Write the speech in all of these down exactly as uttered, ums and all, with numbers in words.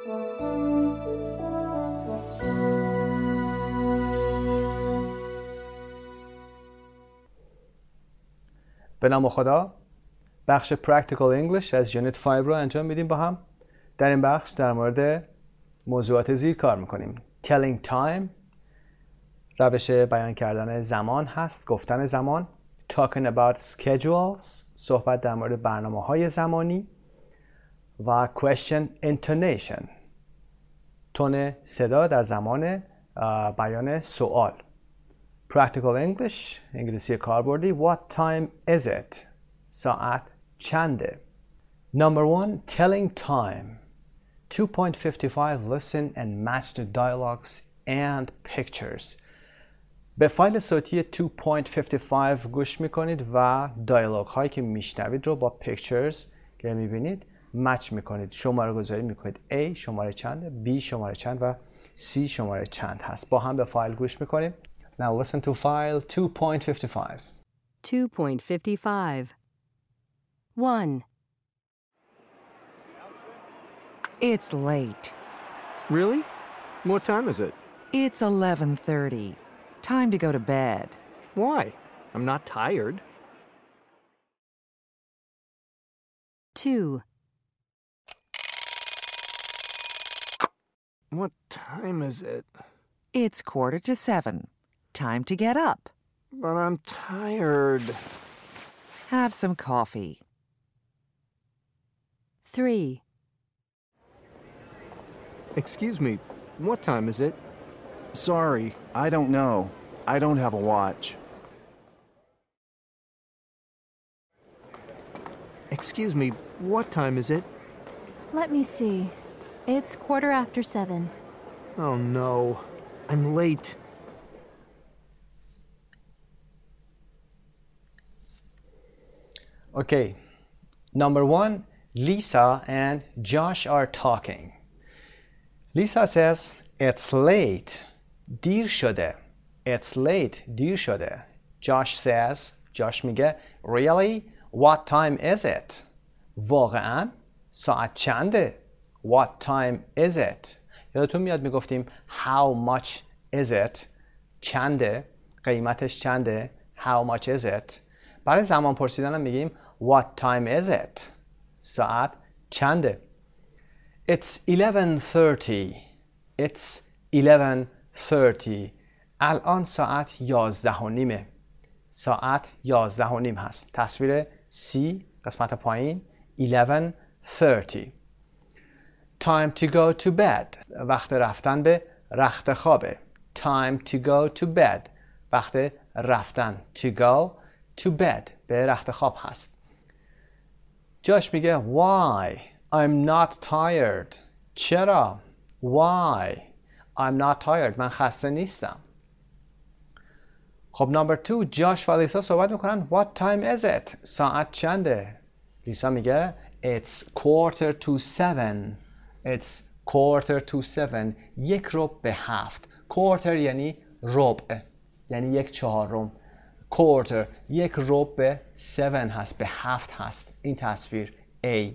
به نام خدا، بخش Practical English از یونیت پنج رو انجام میدیم با هم. در این بخش در مورد موضوعات زیر کار میکنیم. Telling time، روش بیان کردن زمان هست، گفتن زمان. Talking about schedules، صحبت در مورد برنامه‌های زمانی. و question intonation، تون صدا در زمان بیان سوال. Practical English، انگلیسی کاربردی. What time is it؟ ساعت چنده؟ Number one, telling time. two point five five, listen and match the dialogues and pictures. به فایل صوتی two point five five گوش میکنید و دیالوگ هایی که میشنوید رو با pictures که میبینید مچ میکنید. شماره گذاری میکنید. A شماره چنده، B شماره چند و C شماره چند هست. با هم به فایل گوش میکنیم. Now listen to file two point five five. two point five five. one. It's late. Really? What time is it? It's eleven thirty. Time to go to bed. Why? I'm not tired. two. What time is it? It's quarter to seven. Time to get up. But I'm tired. Have some coffee. three. Excuse me, what time is it? Sorry, I don't know. I don't have a watch. Excuse me, what time is it? Let me see. It's quarter after seven. Oh no, I'm late. Okay. Number one, Lisa and Josh are talking. Lisa says, it's late. دیر شده. It's late. دیر شده. Josh says, Josh میگه, really? What time is it? واقعاً؟ ساعت چنده؟ What time is it? یادتون میاد میگفتیم how much is it؟ چنده؟ قیمتش چنده؟ how much is it؟ برای زمان پرسیدن هم میگیم what time is it؟ ساعت چنده؟ It's eleven thirty. It's eleven thirty. الان ساعت یازده و نیمه. ساعت یازده و نیم هست. تصویر C قسمت پایین eleven thirty. Time to go to bed. وقت رفتن به رخت خوابه. Time to go to bed. وقت رفتن to go to bed به رخت خواب هست. جاش میگه why I'm not tired. چرا؟ Why I'm not tired. من خسته نیستم. خب نمبر دو، جاش و لیسا صحبت میکنن what time is it؟ ساعت چنده؟ لیسا میگه it's quarter to seven. It's quarter to seven. یک ربع به هفت. Quarter یعنی ربع، یعنی یک چهارم. Quarter یک ربع به seven هست، به هفت هست. این تصویر A.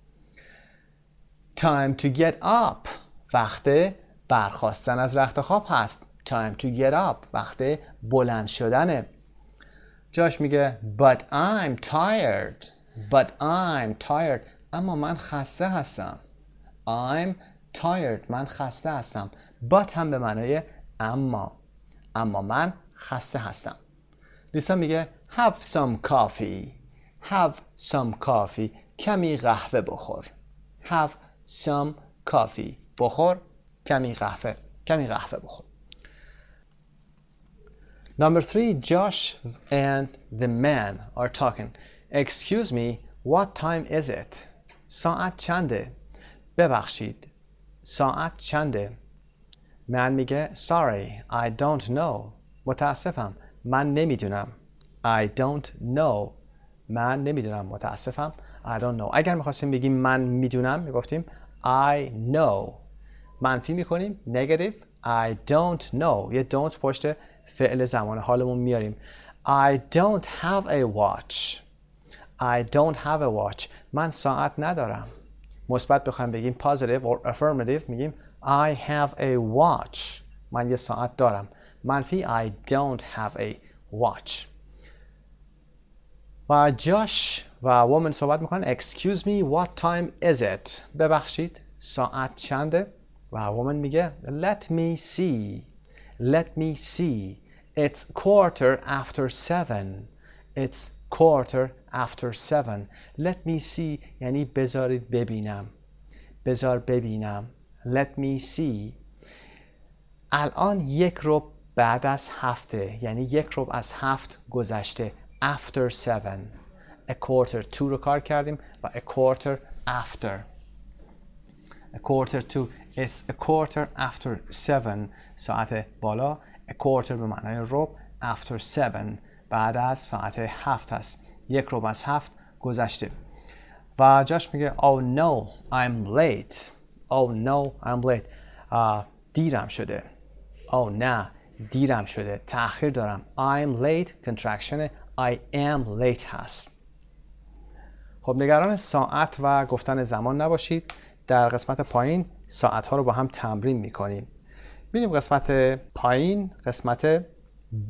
Time to get up. وقت برخاستن از رخت خواب هست. Time to get up. وقت بلند شدنه. جاش میگه but I'm tired. But I'm tired. اما من خسته هستم. I'm tired. من خسته هستم. But هم به معنای اما. اما من خسته هستم. لیسا میگه have some coffee. Have some coffee. کمی قهوه بخور. Have some coffee. بخور کمی قهوه. کمی قهوه بخور. Number three, Josh and the man are talking. Excuse me, what time is it? ساعت چنده؟ ببخشید. ساعت چنده؟ من میگه sorry, I don't know. متاسفم. من نمیدونم. I don't know. من نمیدونم. متاسفم. I don't know. اگر میخواستیم بگیم من میدونم میگفتیم I know. منفی میکنیم negative. I don't know. یه don't پشت فعل زمان حالمون میاریم. I don't have a watch. I don't have a watch. من ساعت ندارم. مثبت بخوایم بگیم positive or affirmative میگیم I have a watch. من یه ساعت دارم. منفی I don't have a watch. و جاش و وومن صحبت میکنن excuse me what time is it. ببخشید ساعت چنده؟ و وومن میگه let me see. Let me see. It's quarter after seven. It's quarter after seven. Let me see یعنی بذارید ببینم. بذار ببینم. Let me see. الان یک ربع بعد از هفته یعنی یک ربع از هفت گذشته. After seven. A quarter to رو کار کردیم و a quarter after. A quarter to is a quarter after seven. ساعت بالا. A quarter به معنای ربع. After seven. بعد از ساعت هفت است. یک ربع از هفت گذشته. و جاش میگه oh no I'm late. Oh no I'm late. uh, دیرم شده. oh نه دیرم شده. تأخیر دارم. I'm late contraction I am late هست. خب نگران ساعت و گفتن زمان نباشید. در قسمت پایین ساعت ها رو با هم تمرین میکنیم. ببینیم قسمت پایین قسمت B.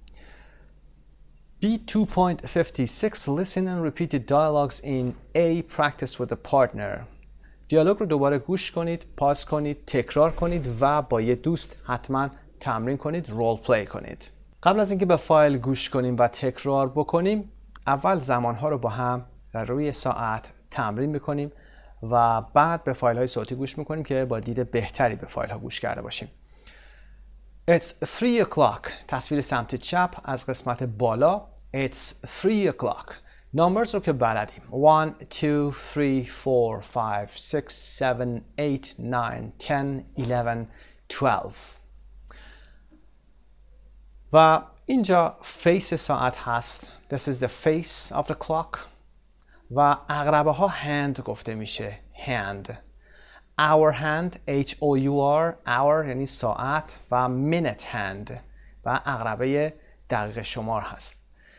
B two point five six Listen and repeat the dialogues in A. Practice with a partner. دیالوگ رو دوباره گوش کنید، پاز کنید، تکرار کنید و با یه دوست حتما تمرین کنید، رول پلی کنید. قبل از اینکه به فایل گوش کنیم و تکرار بکنیم، اول زمانها رو با هم در روی ساعت تمرین میکنیم و بعد به فایل های صوتی گوش میکنیم که با دید بهتری به فایل ها گوش کرده باشیم. It's three o'clock. تصویر سمت چپ از قسمت بالا. It's three o'clock. Numbers رو که بلدیم. one, two, three, four, five, six, seven, eight, nine, ten, eleven, twelve. و اینجا face ساعت هست. This is the face of the clock. و اقربه ها hand گفته میشه. hand. Hour hand. H O U R. Hour یعنی ساعت و minute hand. و اقربه دقیقه شمار هست.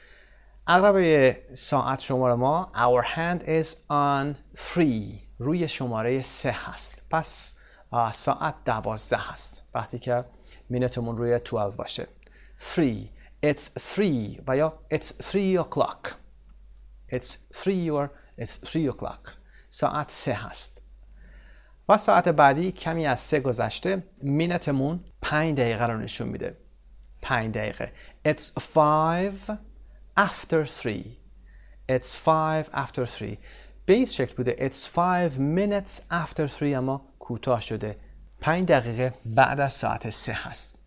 اقربه ساعت شمار ما our hand is on three. روی شماره سه هست. پس ساعت دوازده هست. وقتی که minutمون روی twelve باشه. three. It's three. و یا it's three o'clock. It's three or it's three o'clock. ساعت سه هست. و ساعت بعدی کمی از سه گذشته minutمون پنج دقیقه رو نشون میده. پنج دقیقه. It's five after three. It's five after three. به این شکل بوده. It's five minutes after three اما کوتاه شده. پنج دقیقه بعد از ساعت سه هست.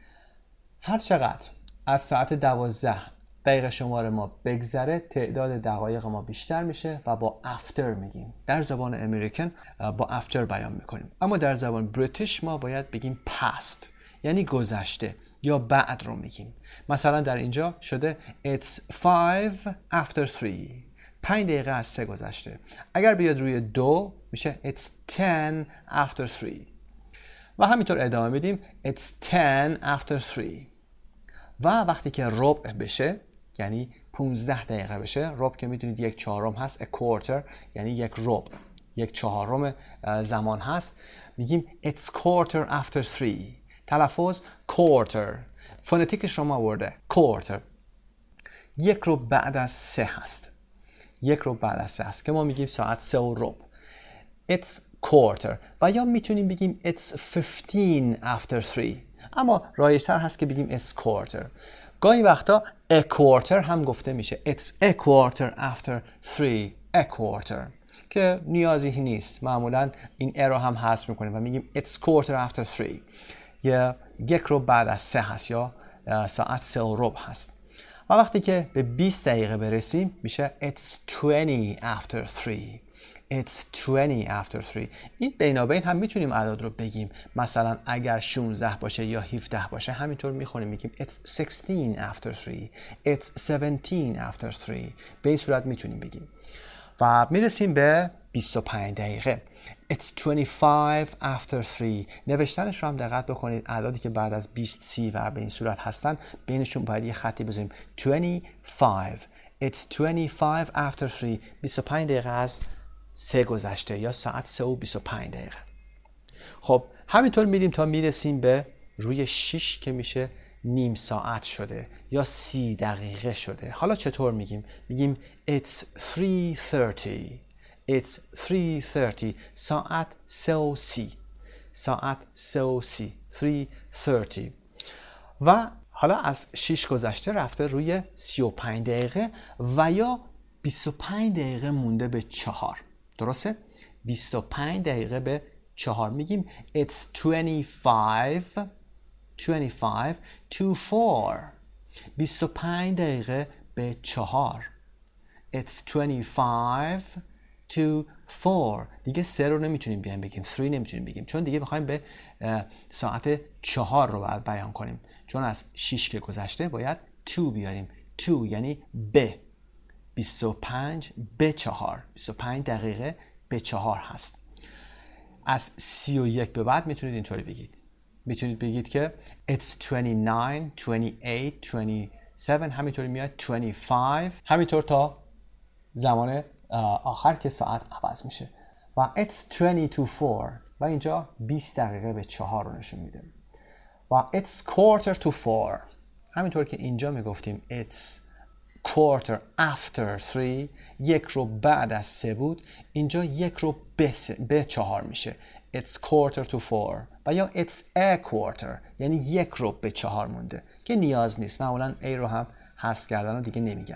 هر چقدر از ساعت دوازده دقیقه شمار ما بگذره تعداد دقایق ما بیشتر میشه و با after میگیم. در زبان امریکن با after بیان میکنیم. اما در زبان بریتیش ما باید بگیم past. یعنی گذشته یا بعد رو میگیم. مثلا در اینجا شده It's five after three. پنج دقیقه از سه گذشته. اگر بیاد روی دو میشه It's ten after three. و همینطور ادامه میدیم It's ten after three. و وقتی که ربع بشه یعنی پونزده دقیقه بشه، ربع که میدونید یک چهارم هست. A quarter یعنی یک ربع، یک چهارم زمان هست. میگیم It's quarter after three. تلفظ quarter. فونتیک شما آورده quarter. یک رو بعد از سه هست. یک رو بعد از سه هست که ما میگیم ساعت سه و ربع. It's quarter. و یا میتونیم بگیم It's fifteen after three. اما رایج‌تر هست که بگیم It's quarter. گاهی وقتا a quarter هم گفته میشه. It's a quarter after three. A quarter. که نیازی نیست. معمولا این a رو هم حذف میکنیم و میگیم It's quarter after three. یا یک رو بعد از سه هست یا ساعت سه و ربع هست. و وقتی که به بیست دقیقه برسیم میشه It's twenty after three. It's twenty after three. این بینابین هم میتونیم اعداد رو بگیم. مثلا اگر شانزده باشه یا هفده باشه همینطور میخونیم میگیم It's sixteen after three. It's seventeen after three. به این صورت میتونیم بگیم. و میرسیم به بیست و پنج دقیقه. It's twenty-five after three. نوشتنش رو هم دقت بکنید. اعدادی که بعد از بیست، سی و به این صورت هستن بینشون باید یه خطی بذاریم. twenty-five. It's twenty-five after three. بیست و پنج دقیقه از سه گذشته یا ساعت سه و بیست و پنج دقیقه. خب همینطور میریم تا میرسیم به روی شش که میشه نیم ساعت شده یا سی دقیقه شده. حالا چطور میگیم؟ میگیم it's three thirty. It's three thirty. ساعت سه و سی. ساعت سه و سی. three thirty. و حالا از شش گذشته رفته روی سی و پنج دقیقه و یا بیست و پنج دقیقه مونده به چهار. درسته؟ بیست و پنج دقیقه به چهار میگیم it's twenty-five twenty-five to four. بیست و پنج دقیقه به چهار. It's twenty-five to four. دیگه سه رو نمیتونیم بیایم بگیم، three نمیتونیم بگیم، چون دیگه میخوایم به ساعت چهار رو باید بیان کنیم، چون از شش که گذشته باید to بیاریم. to یعنی به. بیست و پنج به چهار. بیست و پنج دقیقه به چهار هست. از سی و یک به بعد میتونید اینطوری بگید. میتونید بگید که it's twenty-nine, twenty-eight, twenty-seven. همینطوری میاد twenty-five. همینطور تا زمان آخر که ساعت عوض میشه. و it's twenty to four. و اینجا بیست دقیقه به چهار رو نشون میده. و it's quarter to four. همینطور که اینجا میگفتیم it's quarter after three. یک رو بعد از سه بود، اینجا یک رو به, به چهار میشه. It's quarter to four. و یا it's a quarter یعنی یک رو به چهار مونده که نیاز نیست، معمولا a رو هم حذف کردن و دیگه نمیگن.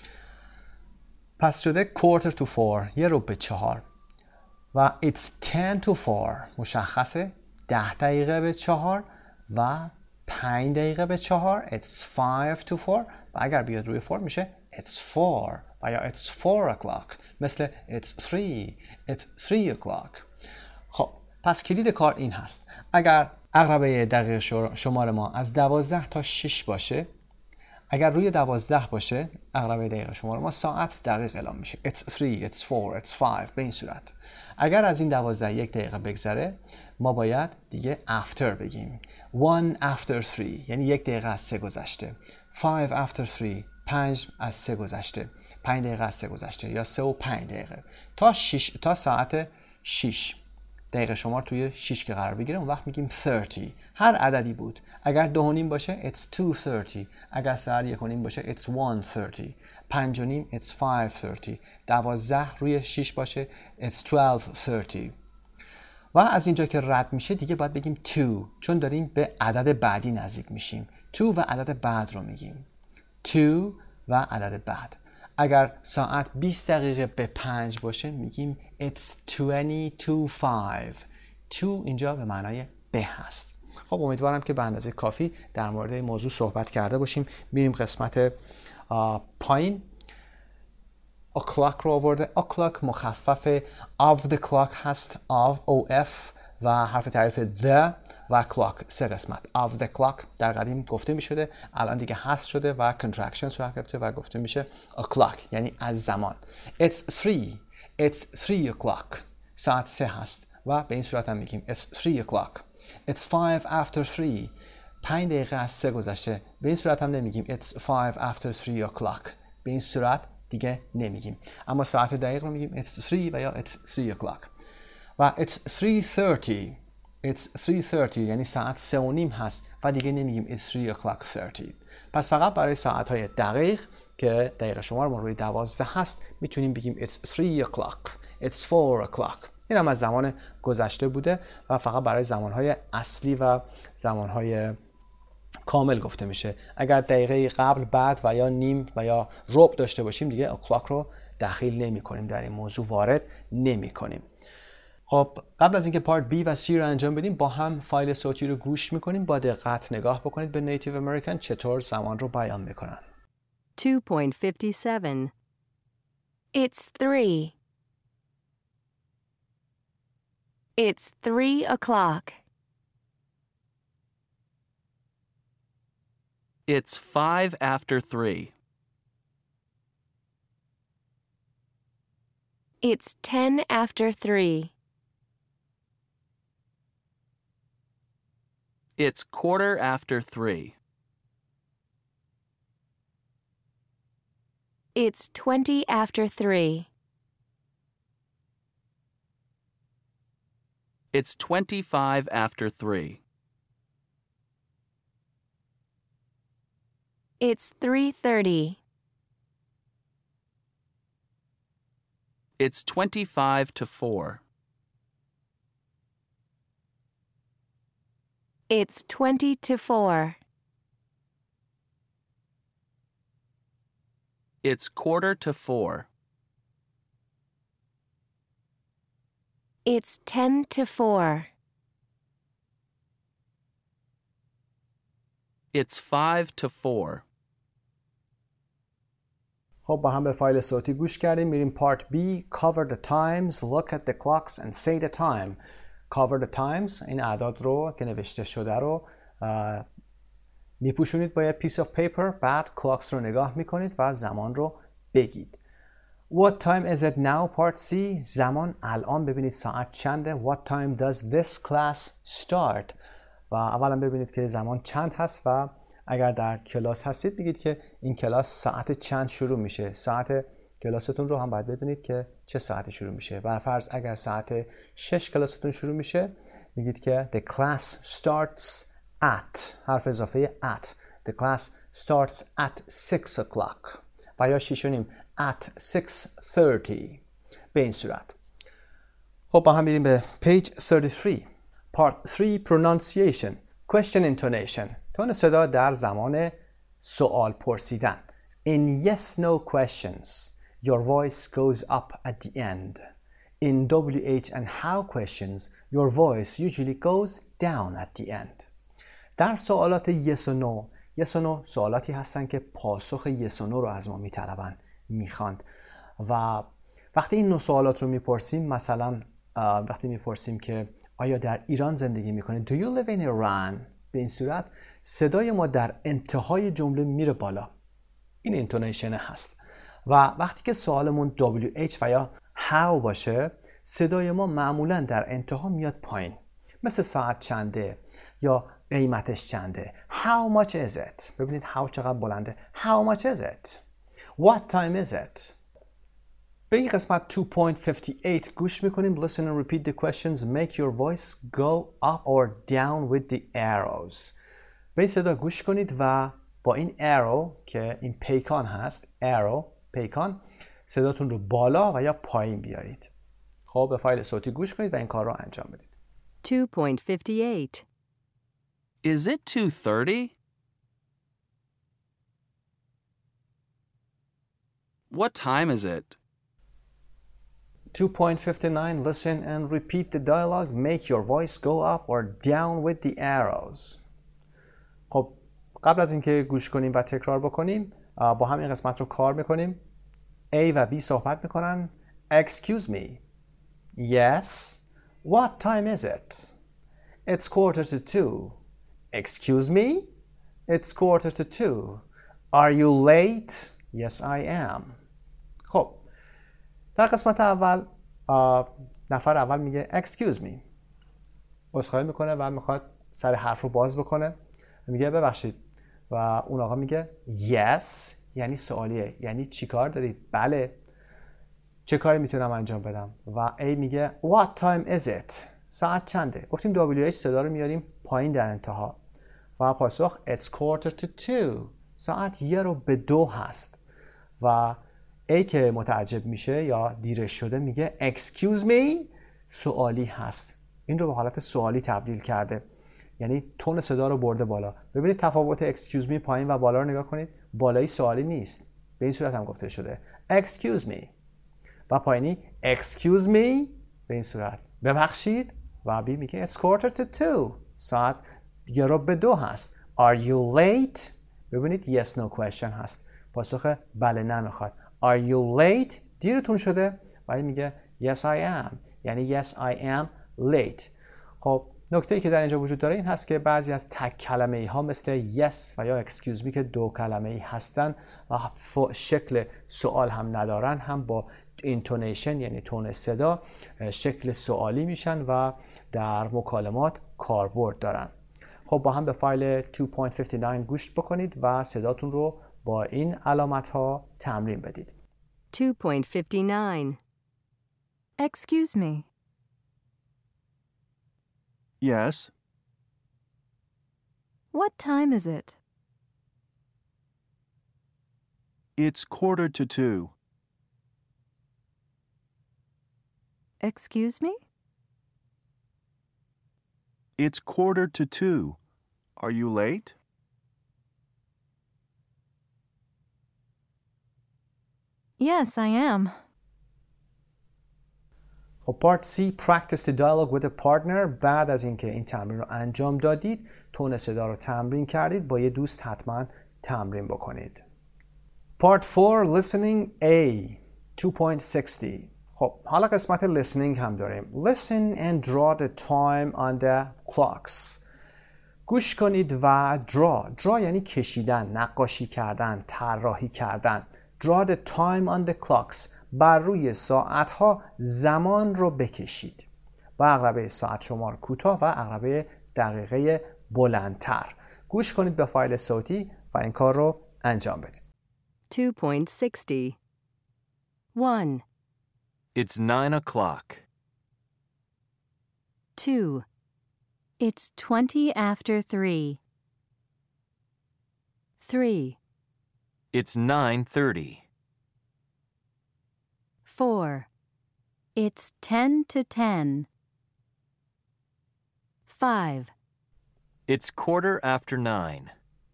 پس شده quarter to four، یک رو به چهار. و it's ten to four مشخصه، ده دقیقه به چهار و پنج دقیقه به چهار. It's five to four. و اگر بیاد روی four میشه it's four و یا it's four o'clock، مثل it's three. It's three o'clock. خب پس کلید کار این هست. اگر عقربه دقیقه شمار ما از دوازده تا شش باشه، اگر روی دوازده باشه عقربه دقیقه شمار ما، ساعت دقیق اعلام میشه. It's three, it's four, it's five. به این صورت. اگر از این دوازده یک دقیقه بگذره، ما باید دیگه after بگیم. one after three یعنی یک دقیقه از سه گذشته. five after three پنج از سه گذشته. پنج دقیقه از سه گذشته یا سه و پنج دقیقه تا شش تا ساعت شش. دقیقه شمار توی شش که قرار بگیره، اون وقت میگیم thirty. هر عددی بود. اگر دو و نیم باشه it's two thirty. اگر ساعت یک و نیم باشه it's one thirty. پنج و نیم it's five thirty. دوازده روی شش باشه it's twelve thirty. و از اینجا که رد میشه دیگه باید بگیم two، چون داریم به عدد بعدی نزدیک میشیم. two و عدد بعد رو میگیم. two و عدد بعد. اگر ساعت بیست دقیقه به پنج باشه میگیم it's twenty to five. to اینجا به معنای به هست. خب امیدوارم که به اندازه کافی در مورد این موضوع صحبت کرده باشیم. میریم قسمت پایین. o'clock رو آورده. o'clock مخفف of the clock هست. of of و حرف تعریف the و clock. سه قسمت. of the clock در قدیم گفته می شده، الان دیگه هست شده و contraction صورت گرفته و گفته میشه o'clock یعنی از زمان. it's three. it's three o'clock. ساعت سه هست و به این صورت هم میگیم it's three o'clock. it's five after three. پنج دقیقه از سه گذشته. به این صورت هم نمیگیم it's five after three o'clock. به این صورت دیگه نمیگیم. اما ساعت دقیق رو میگیم it's three و یا it's three o'clock. و it's three thirty. it's three thirty یعنی ساعت سه و نیم هست و دیگه نمیگیم it's three o'clock thirty. پس فقط برای ساعت‌های دقیق که دقیقه شمار ما روی دوازده هست میتونیم بگیم it's three o'clock. it's four o'clock. این هم از زمان گذشته بوده و فقط برای زمانهای اصلی و زمانهای کامل گفته میشه. اگر دقیقه قبل، بعد و یا نیم و یا ربع داشته باشیم دیگه o'clock رو دخیل نمی کنیم، در این موضوع وارد نمی کنیم. خب قبل از اینکه پارت B و C رو انجام بدیم با هم فایل صوتی رو گوش میکنیم. با دقت نگاه بکنید به نیتیو امریکن چطور زمان رو بیان میکنن. two point five seven. It's three. It's three o'clock. It's five after three. It's ten after three. It's quarter after three. It's twenty after three. It's twenty-five after three. It's three thirty. It's twenty-five to four. It's twenty to four. It's quarter to four. It's ten to four. It's five to four. خب با هم به فایل صوتی گوش کردیم. میریم پارت B. Cover the times, look at the clocks and say the time. Cover the times. این اعداد رو که نوشته شده رو میپوشونید با یه piece of paper. بعد clocks رو نگاه میکنید و زمان رو بگید. What time is it now? Part C. زمان الان ببینید ساعت چنده. What time does this class start? و اولا ببینید که زمان چند هست و اگر در کلاس هستید بگید که این کلاس ساعت چند شروع میشه. ساعت کلاستون رو هم باید بدونید که چه ساعتی شروع میشه. بر فرض اگر ساعت شش کلاستون شروع میشه میگید که the class starts at حرف اضافه at. The class starts at six o'clock و یا شیش و نیم at six thirty. به این صورت. خب با هم میریم به page thirty-three. Part three. Pronunciation. Question intonation. تون صدا در زمان سوال پرسیدن. In yes no questions, your voice goes up at the end. In W H and how questions, your voice usually goes down at the end. در سوالات yes و no. yes و no سوالاتی هستن که پاسخ yes و no رو از ما میطلبن، میخواند. و وقتی این نوع سوالات رو میپرسیم، مثلا وقتی میپرسیم که آیا در ایران زندگی میکنید؟ Do you live in Iran? به این صورت صدای ما در انتهای جمله میره بالا. این اینتونیشن هست. و وقتی که سوالمون دبلیو اچ و یا how باشه، صدای ما معمولا در انتها میاد پایین. مثل ساعت چنده یا قیمتش چنده. How much is it? ببینید how چقدر بلنده. How much is it? What time is it? به این قسمت two point five eight گوش میکنیم. Listen and repeat the questions. Make your voice go up or down with the arrows. به این صدا گوش کنید و با این arrow که این پیکان هست، arrow پیکان، صداتون رو بالا و یا پایین بیارید. خب به فایل صوتی گوش کنید و این کار رو انجام بدید. two point five eight. Is it two thirty? What time is it? two point five nine. Listen and repeat the dialogue. Make your voice go up or down with the arrows. خب قبل از اینکه گوش کنیم و تکرار بکنیم با هم این قسمت رو کار میکنیم. A و B صحبت میکنن. Excuse me. Yes. What time is it? It's quarter to two. Excuse me? It's quarter to two. Are you late? Yes, I am. خب در قسمت اول نفر اول میگه excuse me. عذرخواهی میکنه و میخواد سر حرف رو باز بکنه. میگه ببخشید و اون آقا میگه yes یعنی سوالیه، یعنی چی کار دارید؟ بله چه کاری میتونم انجام بدم؟ و A میگه what time is it؟ ساعت چنده؟ گفتیم دبلیو اچ صدا رو میاریم پایین در انتها و پاسخ it's quarter to two. ساعت یه رو به دو هست و A که متعجب میشه یا دیرش شده میگه excuse me. سوالی هست. این رو به حالت سوالی تبدیل کرده، یعنی تون صدا رو برده بالا. ببینید تفاوت excuse me پایین و بالا رو نگاه کنید. بالایی سوالی نیست، به این صورت هم گفته شده excuse me و پایینی excuse me به این صورت ببخشید و B میگه it's quarter to two. ساعت یه رو به دو هست. Are you late؟ ببینید yes no question هست. پاسخ بله نه میخواد. Are you late؟ دیرتون شده؟ و این میگه yes I am یعنی yes I am late. خب نکته‌ای که در اینجا وجود داره این هست که بعضی از تک کلمه‌ای ها مثل yes و یا excuse me که دو کلمه‌ای هستن و شکل سوال هم ندارن، هم با intonation یعنی تون صدا شکل سوالی میشن و در مکالمات کاربرد دارن. خب با هم به فایل two point five nine گوش بکنید و صداتون رو با این علامت ها تمرین بدید. two point five nine. Excuse me. Yes. What time is it? It's quarter to two. Excuse me? It's quarter to two. Are you late? Yes, I am. خب پارت سی practice the dialogue with a partner. بعد از اینکه این تمرین رو انجام دادید، تون صدا رو تمرین کردید، با یه دوست حتما تمرین بکنید. پارت فور listening A two point sixty. خب حالا قسمت listening هم داریم. Listen and draw the time on the clocks. گوش کنید و draw. draw یعنی کشیدن، نقاشی کردن، طراحی کردن. Draw the time on the clocks. بر روی ساعت ها زمان رو بکشید. با عقربه ساعت شمار کوتاه و عقربه دقیقه بلندتر. گوش کنید به فایل صوتی و این کار رو انجام بدید. two point sixty. one, It's nine o'clock. Two. It's twenty after three. three, It's nine thirty. Four. It's ten to ten. five, It's quarter after nine.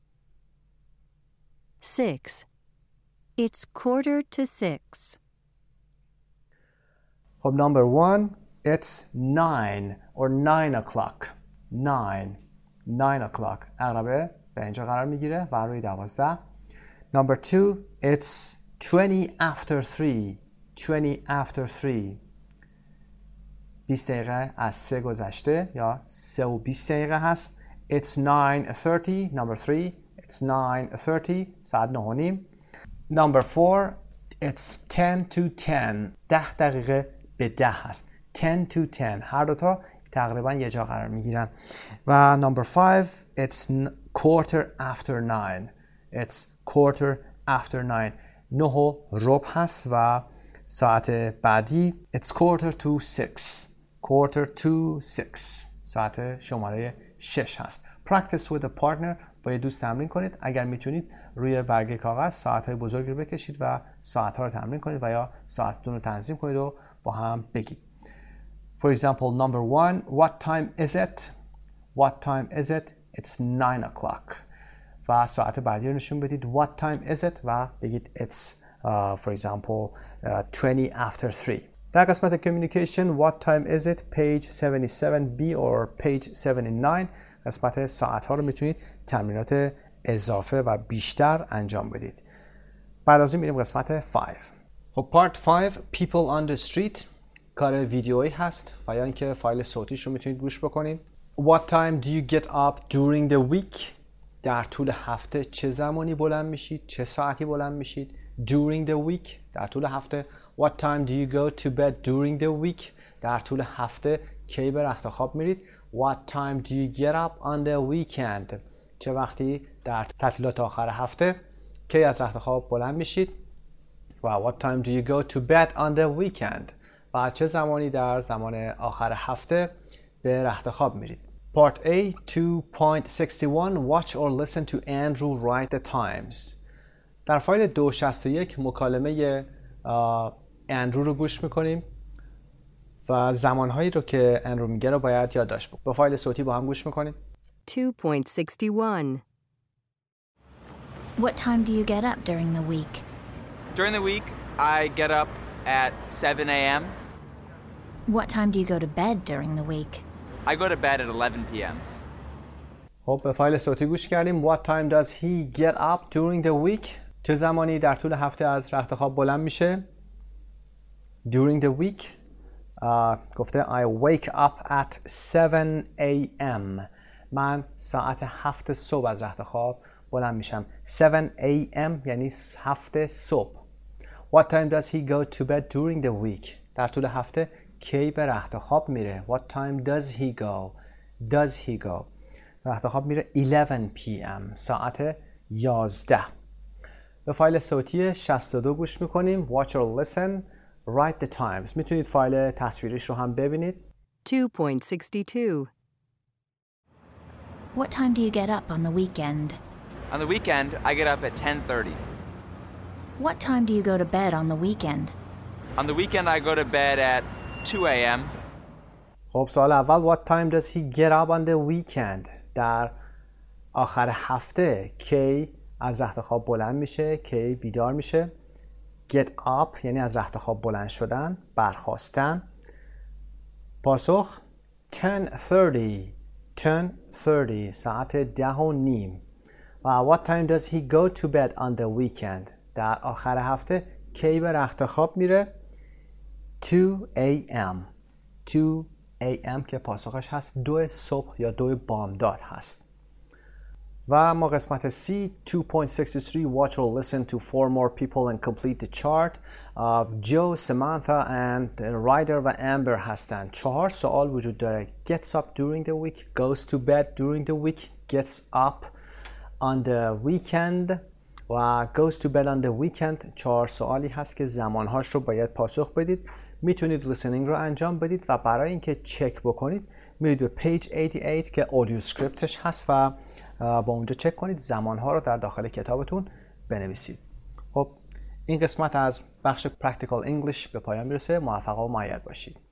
Six. It's quarter to six. خب number one, it's nine or nine o'clock. nine. nine o'clock. عقربه به اینجا قرار میگیره و روی دوازده. Number two, it's twenty after three. twenty after three. بیست دقیقه از سه گذشته یا سه و بیست دقیقه هست. It's nine thirty. Number three, it's nine thirty. ساعت نه و نیم. Number four, it's ten to ten. ده دقیقه به ده هست. ten to ten. هر دوتا تقریبا یه جا قرار میگیرن. و number five, it's quarter after nine. It's quarter after nine. نه و ربع هست و ساعت بعدی it's quarter to six. quarter to six. ساعت شماره شش هست. Practice with a partner. با یه دوست تمرین کنید. اگر میتونید روی برگه کاغذ ساعت‌های بزرگی رو بکشید و ساعت‌ها رو تمرین کنید و یا ساعتتون رو تنظیم کنید و با هم بگید. For example, number one, what time is it? What time is it? It's nine o'clock. و ساعت بعدی رو نشون بدید. What time is it? و بگید it's uh, for example uh, twenty after three. در قسمت communication, what time is it? page seventy-seven B or page seventy-nine. قسمت ساعت ها رو میتونید تمرینات اضافه و بیشتر انجام بدید. بعد از این میریم قسمت five. خب part five, people on the street. کار ویدیویی هست و یا اینکه فایل صوتیش رو میتونید گوش بکنید. What time do you get up during the week? در طول هفته چه زمانی بلند میشید؟ چه ساعتی بلند میشید؟ During the week. در طول هفته. What time do you go to bed during the week? در طول هفته کی به رخت خواب میرید؟ What time do you get up on the weekend? چه وقتی در تعطیلات آخر هفته کی از رخت خواب بلند میشید؟ و what time do you go to bed on the weekend? و چه زمانی در زمان آخر هفته به رخت خواب میرید؟ Part A two point sixty-one. Watch or listen to Andrew write the times. در فایل دو شصت و یک مکالمه اندرو رو گوش میکنیم و زمانهایی رو که اندرو میگه رو باید یادداشت بکنیم. با فایل صوتی با هم گوش میکنیم. two point sixty-one. What time do you get up during the week? During the week, I get up at seven a.m. What time do you go to bed during the week? I go to bed at eleven p.m. خب به فایل صوتی گوش کردیم. What time does he get up during the week? چه زمانی در طول هفته از رخت خواب بلند میشه؟ During the week uh, گفته I wake up at seven a.m. من ساعت هفت صبح از رخت خواب بلند میشم. seven a.m. یعنی هفت صبح. What time does he go to bed during the week? در طول هفته کی به رخت خواب میره؟ What time does he go? Does he go? رخت خواب میره eleven p.m. ساعت یازده. به فایل صوتی شصت و دو گوش میکنیم. Watch or listen. Write the times. میتونید فایل تصویریش رو هم ببینید. two point sixty-two. What time do you get up on the weekend? On the weekend, I get up at ten thirty. What time do you go to bed on the weekend? On the weekend, I go to bed at two a.m. خب سوال اول What time does he get up on the weekend؟ در آخر هفته کی از رخت خواب بلند میشه، کی بیدار میشه. Get up یعنی از رخت خواب بلند شدن، برخاستن. پاسخ ten thirty ten thirty ساعت ده و نیم. و what time does he go to bed on the weekend؟ در آخر هفته کی به رخت خواب میره؟ two a.m. two a.m. که پاسخش هست دو صبح یا دو بامداد هست. و ما قسمت C two point six three watch or listen to four more people and complete the chart. جو، Samantha and Ryder و Amber هستند. چهار سوال وجود داره. Gets up during the week, goes to bed during the week, gets up on the weekend و goes to bed on the weekend. چهار سوالی هست که زمانهاش رو باید پاسخ بدید. میتونید listening رو انجام بدید و برای اینکه چک بکنید میرید به page eighty-eight که audio scriptش هست و با اونجا چک کنید زمانها رو در داخل کتابتون بنویسید. خب این قسمت از بخش Practical English به پایان میرسه. موفق و مؤید باشید.